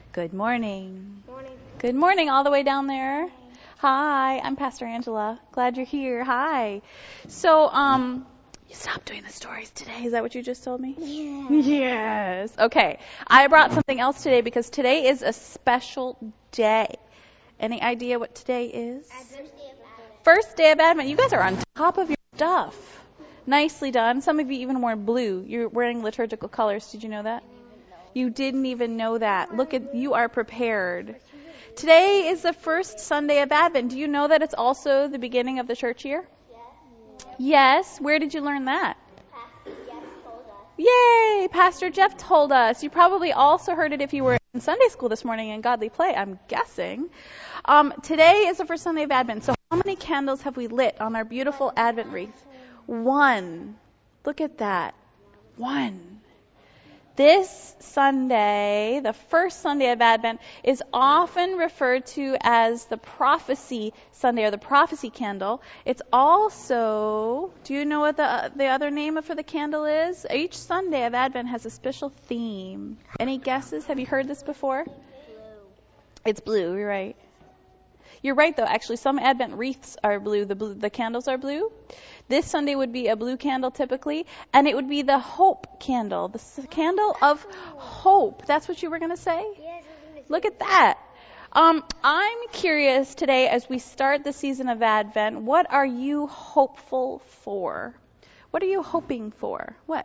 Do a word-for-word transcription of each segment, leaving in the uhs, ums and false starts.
Good morning. Morning. Good morning all the way down there. Hi, I'm Pastor Angela. Glad you're here. Hi. So, um, you stopped doing the stories today. Is that what you just told me? Yeah. Yes. Okay. I brought something else today because today is a special day. Any idea what today is? First day of Advent. First day of Advent. You guys are on top of your stuff. Nicely done. Some of you even wore blue. You're wearing liturgical colors. Did you know that? You didn't even know that. Look at, you are prepared. Today is the first Sunday of Advent. Do you know that it's also the beginning of the church year? Yes. Yes. Where did you learn that? Pastor Jeff told us. Yay! Pastor Jeff told us. You probably also heard it if you were in Sunday school this morning in Godly Play, I'm guessing. Um, today is the first Sunday of Advent. So how many candles have we lit on our beautiful Advent wreath? One. Look at that. One. This Sunday, the first Sunday of Advent, is often referred to as the prophecy Sunday or the prophecy candle. It's also, do you know what the the other name for the candle is? Each Sunday of Advent has a special theme. Any guesses? Have you heard this before? Blue. It's blue, you're right. You're right, though. Actually, some Advent wreaths are blue. The blue, the candles are blue. This Sunday would be a blue candle typically, and it would be the hope candle, the s- candle of hope. That's what you were going to say? Yes, I was gonna say. Look at that. Um, I'm curious today as we start the season of Advent, what are you hopeful for? What are you hoping for? What?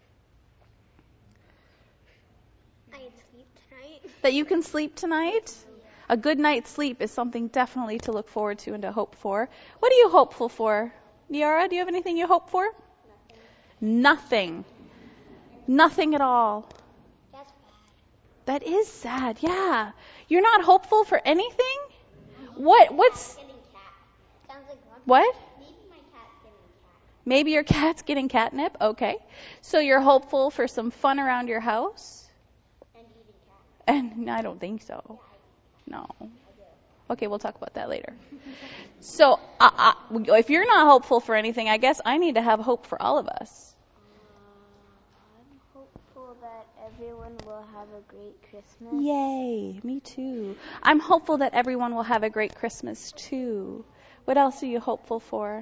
I can sleep tonight. That you can sleep tonight? A good night's sleep is something definitely to look forward to and to hope for. What are you hopeful for? Yara, do you have anything you hope for? Nothing. Nothing. Nothing at all. That's bad. That is sad, yeah. You're not hopeful for anything? What? What's... Getting cat. Sounds like one. What? Maybe my cat's getting cat. Maybe your cat's getting catnip? Okay. So you're hopeful for some fun around your house? And eating cat. And I don't think so. No. Okay, we'll talk about that later. So, uh, uh, if you're not hopeful for anything, I guess I need to have hope for all of us. Uh, I'm hopeful that everyone will have a great Christmas. Yay, me too. I'm hopeful that everyone will have a great Christmas too. What else are you hopeful for?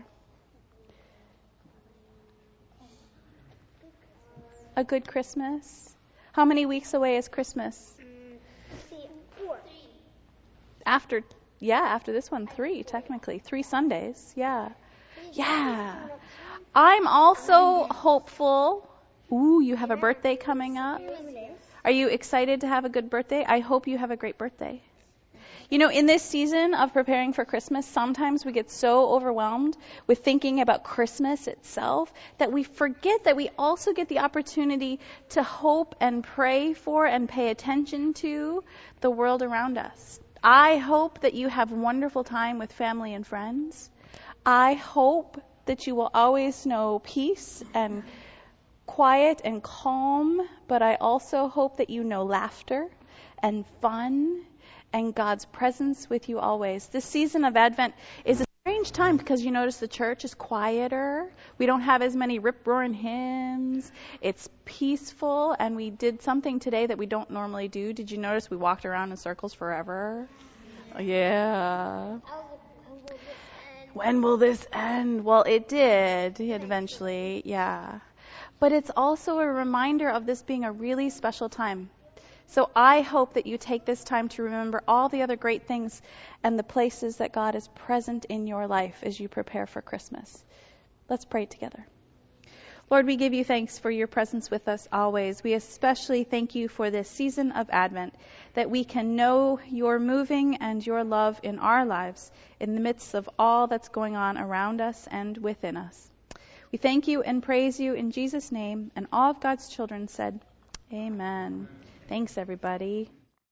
A good Christmas? How many weeks away is Christmas? See, four. After, yeah, after this one, three, technically. Three Sundays, yeah. Yeah. I'm also hopeful. Ooh, you have a birthday coming up. Are you excited to have a good birthday? I hope you have a great birthday. You know, in this season of preparing for Christmas, sometimes we get so overwhelmed with thinking about Christmas itself that we forget that we also get the opportunity to hope and pray for and pay attention to the world around us. I hope that you have a wonderful time with family and friends. I hope that you will always know peace and quiet and calm, but I also hope that you know laughter and fun and God's presence with you always. This season of Advent is a strange time because you notice the church is quieter. We don't have as many rip-roaring hymns. It's peaceful, and we did something today that we don't normally do. Did you notice we walked around in circles forever? Yeah. When will this end? Well, it did eventually, yeah. But it's also a reminder of this being a really special time. So I hope that you take this time to remember all the other great things and the places that God is present in your life as you prepare for Christmas. Let's pray together. Lord, we give you thanks for your presence with us always. We especially thank you for this season of Advent, that we can know your moving and your love in our lives in the midst of all that's going on around us and within us. We thank you and praise you in Jesus' name, and all of God's children said, Amen. Thanks, everybody.